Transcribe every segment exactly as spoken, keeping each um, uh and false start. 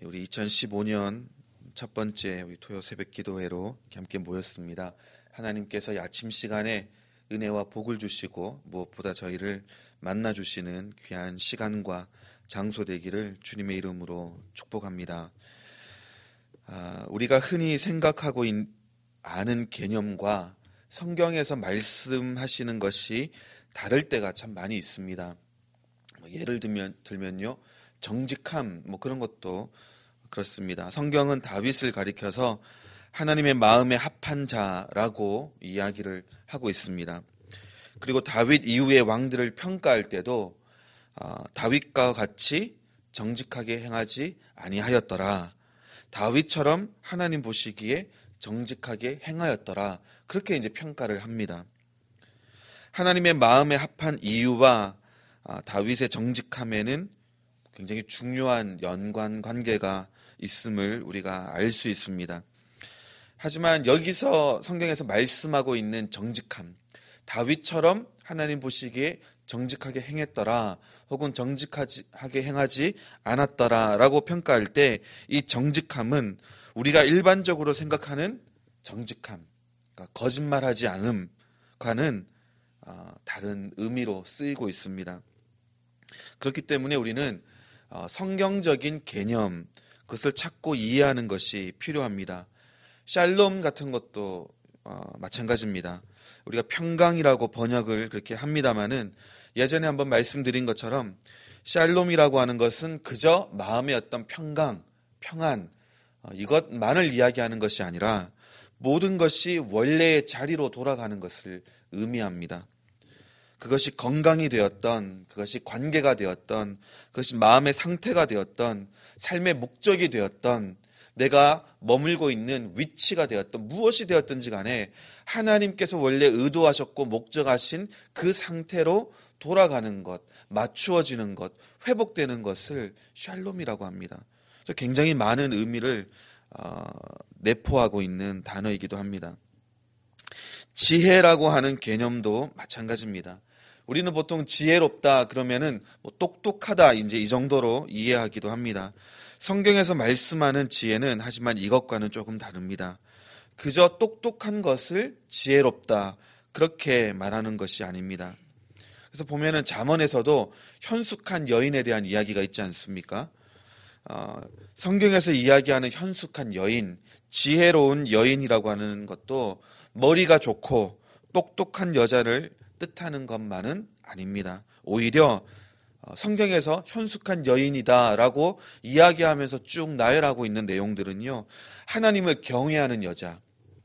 우리 이천십오 년 첫 번째 우리 토요 새벽 기도회로 함께 모였습니다. 하나님께서 이 아침 시간에 은혜와 복을 주시고 무엇보다 저희를 만나주시는 귀한 시간과 장소 되기를 주님의 이름으로 축복합니다. 아, 우리가 흔히 생각하고 있, 아는 개념과 성경에서 말씀하시는 것이 다를 때가 참 많이 있습니다. 예를 들면, 들면요, 정직함 뭐 그런 것도 그렇습니다. 성경은 다윗을 가리켜서 하나님의 마음에 합한 자라고 이야기를 하고 있습니다. 그리고 다윗 이후의 왕들을 평가할 때도 어, 다윗과 같이 정직하게 행하지 아니하였더라. 다윗처럼 하나님 보시기에 정직하게 행하였더라. 그렇게 이제 평가를 합니다. 하나님의 마음에 합한 이유와 어, 다윗의 정직함에는 굉장히 중요한 연관 관계가 있음을 우리가 알 수 있습니다. 하지만 여기서 성경에서 말씀하고 있는 정직함, 다윗처럼 하나님 보시기에 정직하게 행했더라 혹은 정직하게 행하지 않았더라 라고 평가할 때 이 정직함은 우리가 일반적으로 생각하는 정직함, 그러니까 거짓말하지 않음과는 다른 의미로 쓰이고 있습니다. 그렇기 때문에 우리는 성경적인 개념, 그것을 찾고 이해하는 것이 필요합니다. 샬롬 같은 것도 어, 마찬가지입니다. 우리가 평강이라고 번역을 그렇게 합니다마는 예전에 한번 말씀드린 것처럼 샬롬이라고 하는 것은 그저 마음의 어떤 평강, 평안 어, 이것만을 이야기하는 것이 아니라 모든 것이 원래의 자리로 돌아가는 것을 의미합니다. 그것이 건강이 되었던, 그것이 관계가 되었던, 그것이 마음의 상태가 되었던, 삶의 목적이 되었던, 내가 머물고 있는 위치가 되었던, 무엇이 되었든지 간에 하나님께서 원래 의도하셨고 목적하신 그 상태로 돌아가는 것, 맞추어지는 것, 회복되는 것을 샬롬이라고 합니다. 그래서 굉장히 많은 의미를 어, 내포하고 있는 단어이기도 합니다. 지혜라고 하는 개념도 마찬가지입니다. 우리는 보통 지혜롭다 그러면은 뭐 똑똑하다 이제 이 정도로 이해하기도 합니다. 성경에서 말씀하는 지혜는 하지만 이것과는 조금 다릅니다. 그저 똑똑한 것을 지혜롭다 그렇게 말하는 것이 아닙니다. 그래서 보면은 잠언에서도 현숙한 여인에 대한 이야기가 있지 않습니까? 어, 성경에서 이야기하는 현숙한 여인, 지혜로운 여인이라고 하는 것도 머리가 좋고 똑똑한 여자를 뜻하는 것만은 아닙니다. 오히려 성경에서 현숙한 여인이다라고 이야기하면서 쭉 나열하고 있는 내용들은요, 하나님을 경외하는 여자,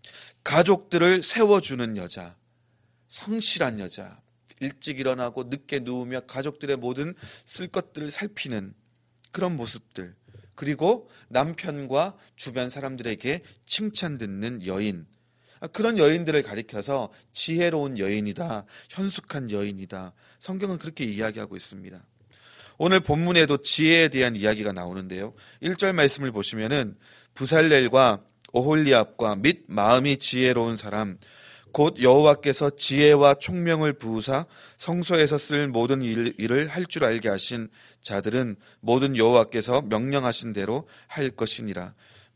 가족들을 세워주는 여자, 성실한 여자, 일찍 일어나고 늦게 누우며 가족들의 모든 쓸 것들을 살피는 그런 모습들, 그리고 남편과 주변 사람들에게 칭찬 듣는 여인, 그런 여인들을 가리켜서 지혜로운 여인이다, 현숙한 여인이다, 성경은 그렇게 이야기하고 있습니다. 오늘 본문에도 지혜에 대한 이야기가 나오는데요, 일 절 말씀을 보시면은 부살렐과 오홀리압과 및 마음이 지혜로운 사람 곧 여호와께서 지혜와 총명을 부으사 성소에서 쓸 모든 일, 일을 할 줄 알게 하신 자들은 모든 여호와께서 명령하신 대로 할 것이니라.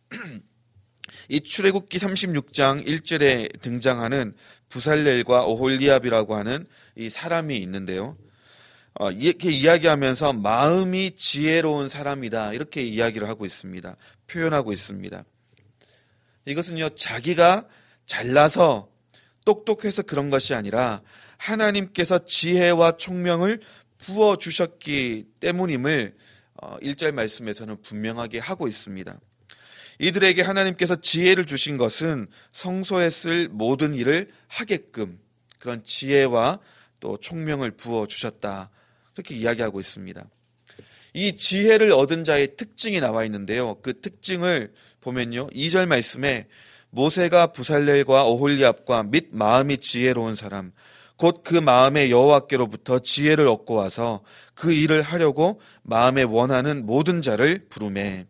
이 출애굽기 삼십육 장 일 절에 등장하는 부살렐과 오홀리압이라고 하는 이 사람이 있는데요, 어, 이렇게 이야기하면서 마음이 지혜로운 사람이다 이렇게 이야기를 하고 있습니다. 표현하고 있습니다. 이것은요, 자기가 잘나서 똑똑해서 그런 것이 아니라 하나님께서 지혜와 총명을 부어주셨기 때문임을 일 절 말씀에서는 분명하게 하고 있습니다. 이들에게 하나님께서 지혜를 주신 것은 성소에 쓸 모든 일을 하게끔 그런 지혜와 또 총명을 부어주셨다 그렇게 이야기하고 있습니다. 이 지혜를 얻은 자의 특징이 나와 있는데요, 그 특징을 보면요, 이 절 말씀에 모세가 부살렐과 오홀리압과 및 마음이 지혜로운 사람 곧 그 마음에 여호와께로부터 지혜를 얻고 와서 그 일을 하려고 마음에 원하는 모든 자를 부르매.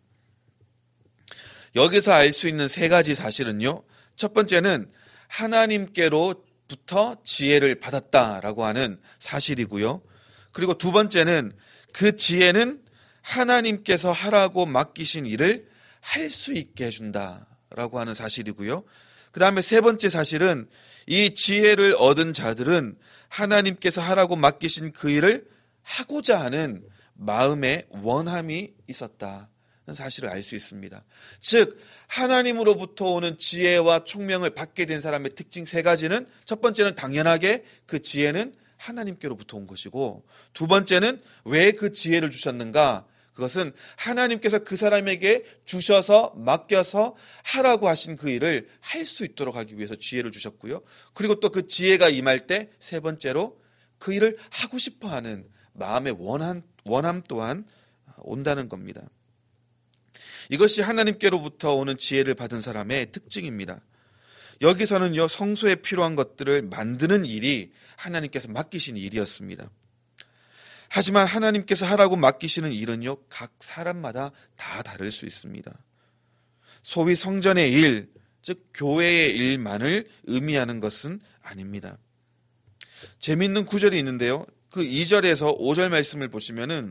여기서 알 수 있는 세 가지 사실은요, 첫 번째는 하나님께로부터 지혜를 받았다라고 하는 사실이고요, 그리고 두 번째는 그 지혜는 하나님께서 하라고 맡기신 일을 할 수 있게 해준다라고 하는 사실이고요. 그 다음에 세 번째 사실은 이 지혜를 얻은 자들은 하나님께서 하라고 맡기신 그 일을 하고자 하는 마음의 원함이 있었다는 사실을 알 수 있습니다. 즉 하나님으로부터 오는 지혜와 총명을 받게 된 사람의 특징 세 가지는, 첫 번째는 당연하게 그 지혜는 하나님께로부터 온 것이고, 두 번째는 왜 그 지혜를 주셨는가? 그것은 하나님께서 그 사람에게 주셔서 맡겨서 하라고 하신 그 일을 할 수 있도록 하기 위해서 지혜를 주셨고요. 그리고 또 그 지혜가 임할 때 세 번째로 그 일을 하고 싶어하는 마음의 원함, 원함 또한 온다는 겁니다. 이것이 하나님께로부터 오는 지혜를 받은 사람의 특징입니다. 여기서는요, 성소에 필요한 것들을 만드는 일이 하나님께서 맡기신 일이었습니다. 하지만 하나님께서 하라고 맡기시는 일은요, 각 사람마다 다 다를 수 있습니다. 소위 성전의 일, 즉 교회의 일만을 의미하는 것은 아닙니다. 재미있는 구절이 있는데요, 그 이 절에서 오 절 말씀을 보시면은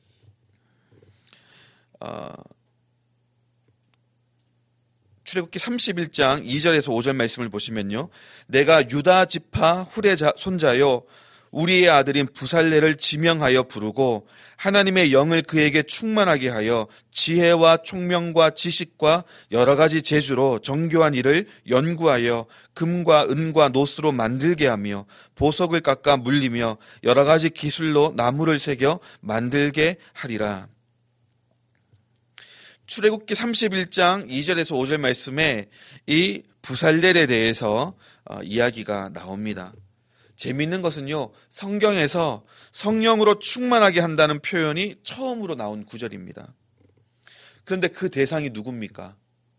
어, 출애굽기 삼십일 장 이 절에서 오 절 말씀을 보시면요, 내가 유다 지파 훌의 손자요 우리의 아들인 부살레를 지명하여 부르고 하나님의 영을 그에게 충만하게 하여 지혜와 총명과 지식과 여러 가지 재주로 정교한 일을 연구하여 금과 은과 노스로 만들게 하며 보석을 깎아 물리며 여러 가지 기술로 나무를 새겨 만들게 하리라. 출애굽기 삼십일 장 이 절에서 오 절 말씀에 이 부살렐에 대해서 이야기가 나옵니다. 재미있는 것은요, 성경에서 성령으로 충만하게 한다는 표현이 처음으로 나온 구절입니다. 그런데 그 대상이 누굽니까?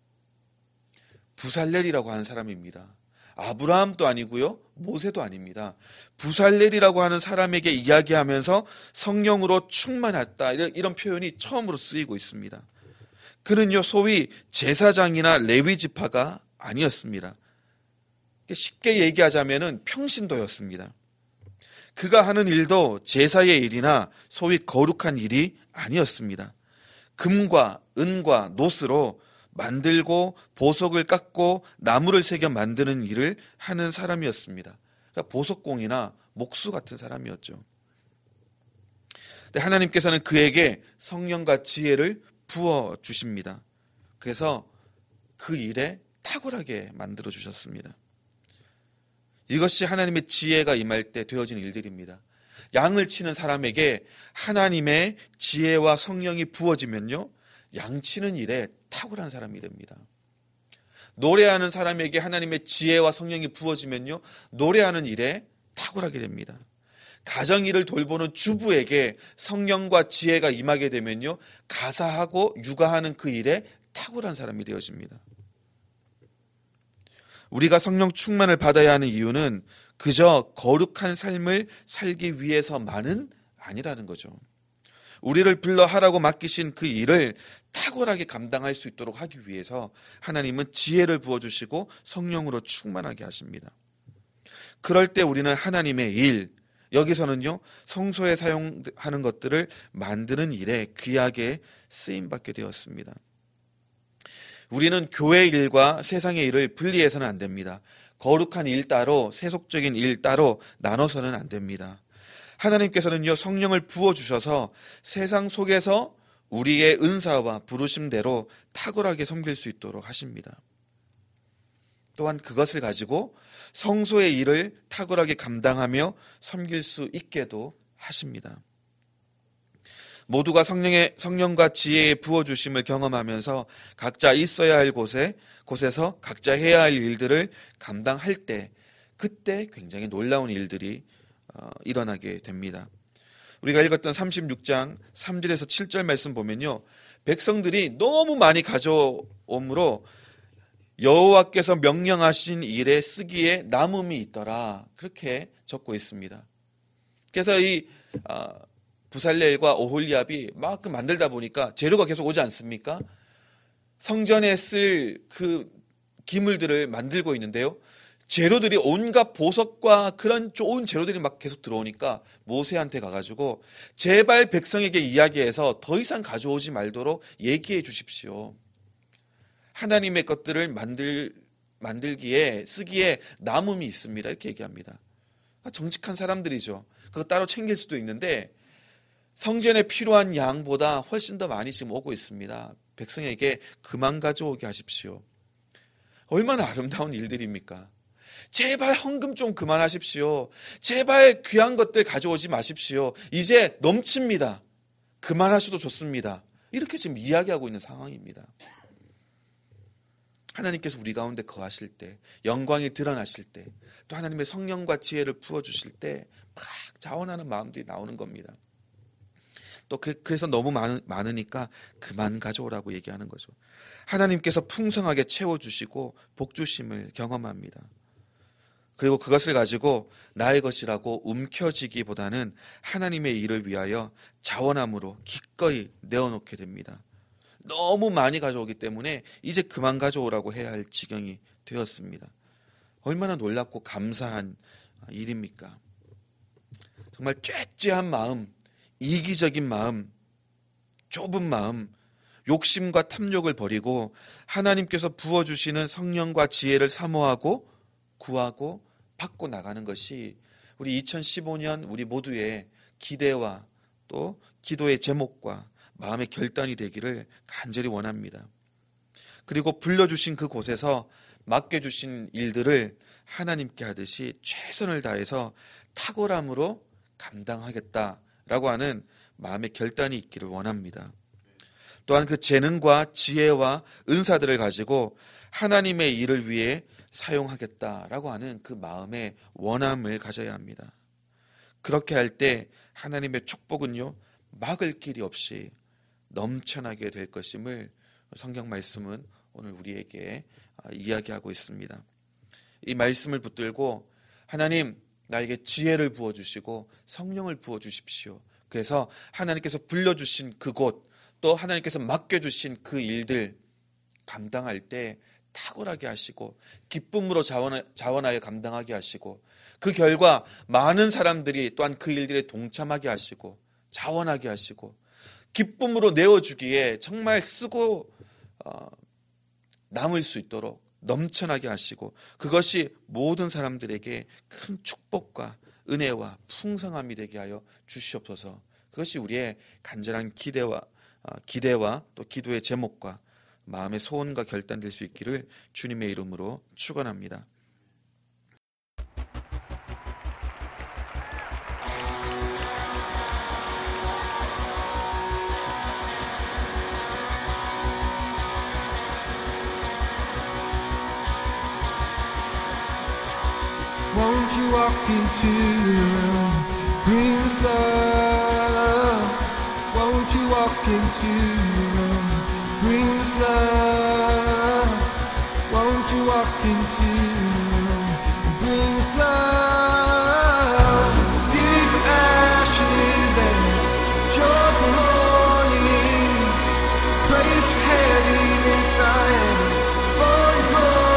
부살렐이라고 하는 사람입니다. 아브라함도 아니고요, 모세도 아닙니다. 부살렐이라고 하는 사람에게 이야기하면서 성령으로 충만했다, 이런 표현이 처음으로 쓰이고 있습니다. 그는요, 소위 제사장이나 레위 지파가 아니었습니다. 쉽게 얘기하자면은 평신도였습니다. 그가 하는 일도 제사의 일이나 소위 거룩한 일이 아니었습니다. 금과 은과 노스로 만들고 보석을 깎고 나무를 새겨 만드는 일을 하는 사람이었습니다. 그러니까 보석공이나 목수 같은 사람이었죠. 근데 하나님께서는 그에게 성령과 지혜를 부어 주십니다. 그래서 그 일에 탁월하게 만들어 주셨습니다. 이것이 하나님의 지혜가 임할 때 되어지는 일들입니다. 양을 치는 사람에게 하나님의 지혜와 성령이 부어지면요, 양치는 일에 탁월한 사람이 됩니다. 노래하는 사람에게 하나님의 지혜와 성령이 부어지면요, 노래하는 일에 탁월하게 됩니다. 가정일을 돌보는 주부에게 성령과 지혜가 임하게 되면요, 가사하고 육아하는 그 일에 탁월한 사람이 되어집니다. 우리가 성령 충만을 받아야 하는 이유는 그저 거룩한 삶을 살기 위해서만은 아니라는 거죠. 우리를 불러 하라고 맡기신 그 일을 탁월하게 감당할 수 있도록 하기 위해서 하나님은 지혜를 부어주시고 성령으로 충만하게 하십니다. 그럴 때 우리는 하나님의 일, 여기서는요, 성소에 사용하는 것들을 만드는 일에 귀하게 쓰임받게 되었습니다. 우리는 교회 일과 세상의 일을 분리해서는 안 됩니다. 거룩한 일 따로, 세속적인 일 따로 나눠서는 안 됩니다. 하나님께서는요, 성령을 부어주셔서 세상 속에서 우리의 은사와 부르심대로 탁월하게 섬길 수 있도록 하십니다. 또한 그것을 가지고 성소의 일을 탁월하게 감당하며 섬길 수 있게도 하십니다. 모두가 성령의, 성령과 지혜의 부어주심을 경험하면서 각자 있어야 할 곳에, 곳에서 각자 해야 할 일들을 감당할 때, 그때 굉장히 놀라운 일들이 어, 일어나게 됩니다. 우리가 읽었던 삼십육 장 삼 절에서 칠 절 말씀 보면요, 백성들이 너무 많이 가져옴으로 여호와께서 명령하신 일에 쓰기에 남음이 있더라, 그렇게 적고 있습니다. 그래서 이 어, 부살렐과 오홀리압이 막 만들다 보니까 재료가 계속 오지 않습니까? 성전에 쓸 그 기물들을 만들고 있는데요, 재료들이 온갖 보석과 그런 좋은 재료들이 막 계속 들어오니까 모세한테 가가지고 제발 백성에게 이야기해서 더 이상 가져오지 말도록 얘기해 주십시오. 하나님의 것들을 만들, 만들기에 쓰기에 남음이 있습니다. 이렇게 얘기합니다. 정직한 사람들이죠. 그거 따로 챙길 수도 있는데 성전에 필요한 양보다 훨씬 더 많이 지금 오고 있습니다. 백성에게 그만 가져오게 하십시오. 얼마나 아름다운 일들입니까? 제발 헌금 좀 그만하십시오. 제발 귀한 것들 가져오지 마십시오. 이제 넘칩니다. 그만하셔도 좋습니다. 이렇게 지금 이야기하고 있는 상황입니다. 하나님께서 우리 가운데 거하실 때, 영광이 드러나실 때, 또 하나님의 성령과 지혜를 부어주실 때 막 자원하는 마음들이 나오는 겁니다. 또 그, 그래서 너무 많, 많으니까 그만 가져오라고 얘기하는 거죠. 하나님께서 풍성하게 채워주시고 복주심을 경험합니다. 그리고 그것을 가지고 나의 것이라고 움켜쥐기보다는 하나님의 일을 위하여 자원함으로 기꺼이 내어놓게 됩니다. 너무 많이 가져오기 때문에 이제 그만 가져오라고 해야 할 지경이 되었습니다. 얼마나 놀랍고 감사한 일입니까? 정말 쬐쬐한 마음, 이기적인 마음, 좁은 마음, 욕심과 탐욕을 버리고 하나님께서 부어주시는 성령과 지혜를 사모하고 구하고 받고 나가는 것이 우리 이천십오 년 우리 모두의 기대와 또 기도의 제목과 마음의 결단이 되기를 간절히 원합니다. 그리고 불러주신 그곳에서 맡겨주신 일들을 하나님께 하듯이 최선을 다해서 탁월함으로 감당하겠다라고 하는 마음의 결단이 있기를 원합니다. 또한 그 재능과 지혜와 은사들을 가지고 하나님의 일을 위해 사용하겠다라고 하는 그 마음의 원함을 가져야 합니다. 그렇게 할 때 하나님의 축복은요, 막을 길이 없이 넘쳐나게 될 것임을 성경 말씀은 오늘 우리에게 이야기하고 있습니다. 이 말씀을 붙들고 하나님 나에게 지혜를 부어주시고 성령을 부어주십시오. 그래서 하나님께서 불러주신 그곳 또 하나님께서 맡겨주신 그 일들 감당할 때 탁월하게 하시고 기쁨으로 자원하여 감당하게 하시고 그 결과 많은 사람들이 또한 그 일들에 동참하게 하시고 자원하게 하시고 기쁨으로 내어주기에 정말 쓰고 어, 남을 수 있도록 넘쳐나게 하시고 그것이 모든 사람들에게 큰 축복과 은혜와 풍성함이 되게 하여 주시옵소서. 그것이 우리의 간절한 기대와 어, 기대와 또 기도의 제목과 마음의 소원과 결단될 수 있기를 주님의 이름으로 축원합니다. Won't you walk into the room, bring us love. Won't you walk into the room, bring us love. Won't you walk into the room, bring us love. Beauty for ashes and joy for mourning, praise for heaviness I am for your glory.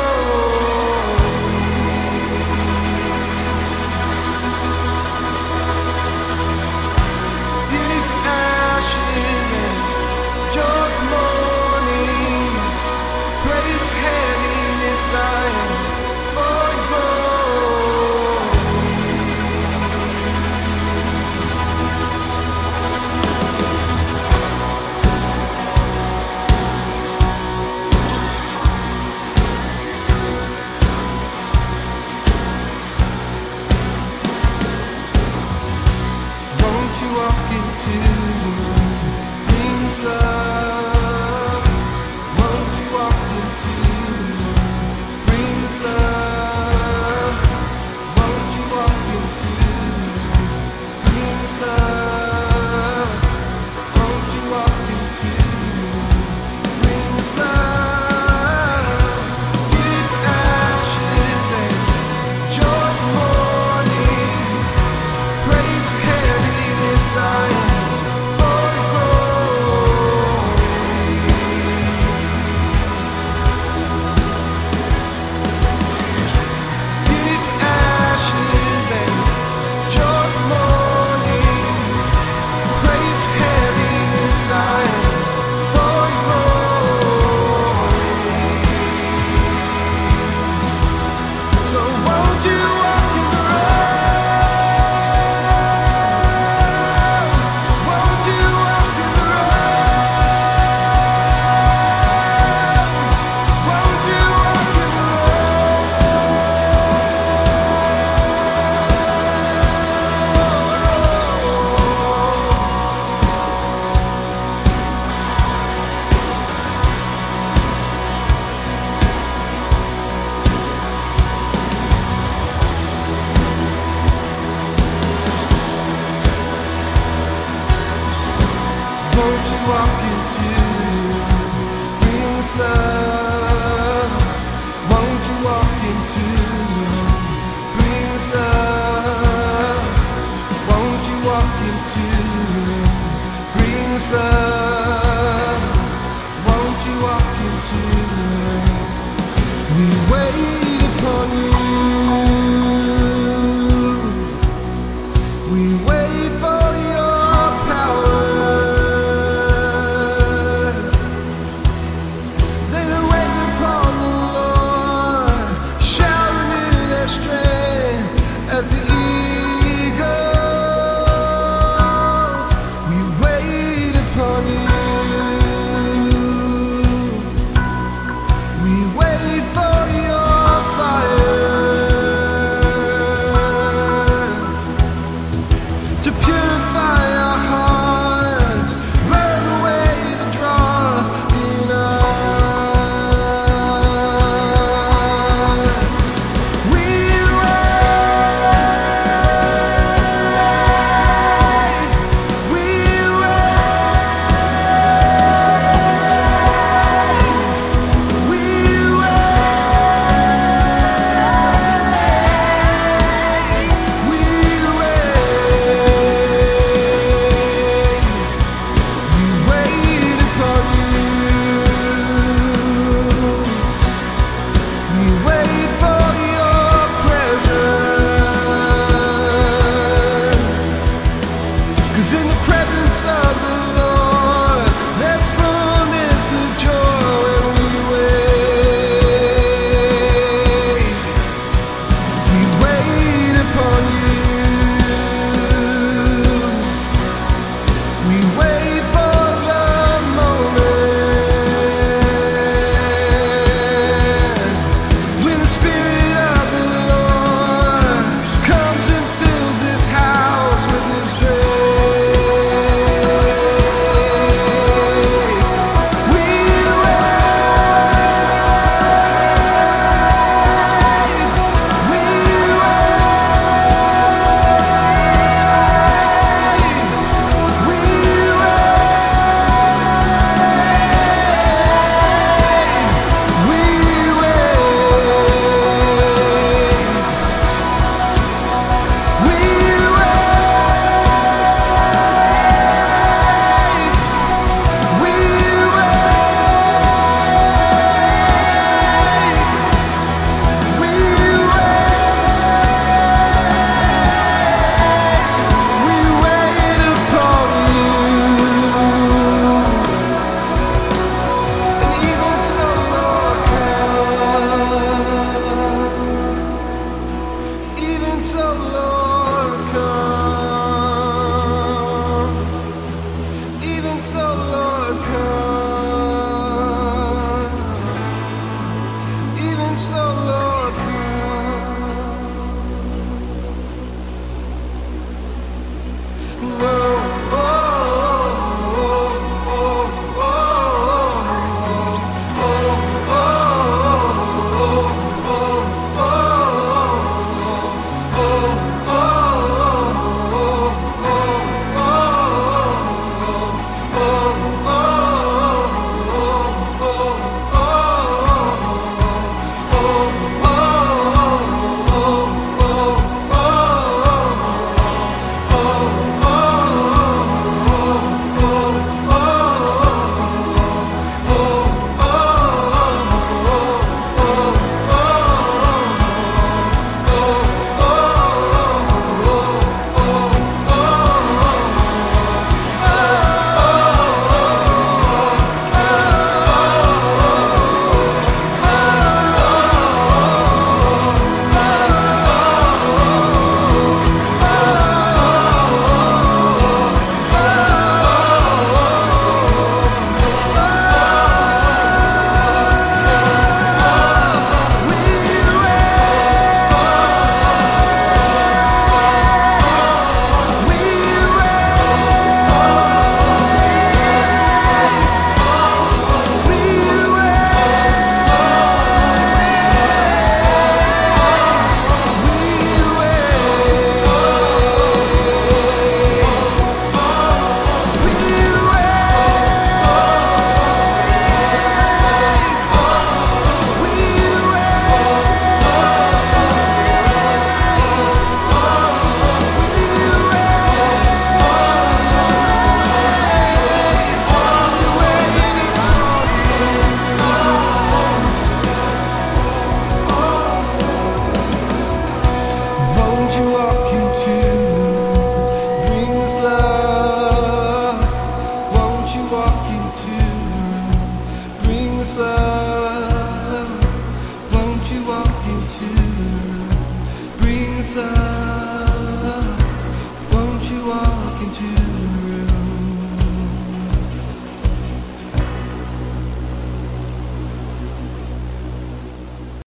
into bring us love? Won't you walk into bring us love? Won't you walk into bring us love? Won't you walk into we wait upon you?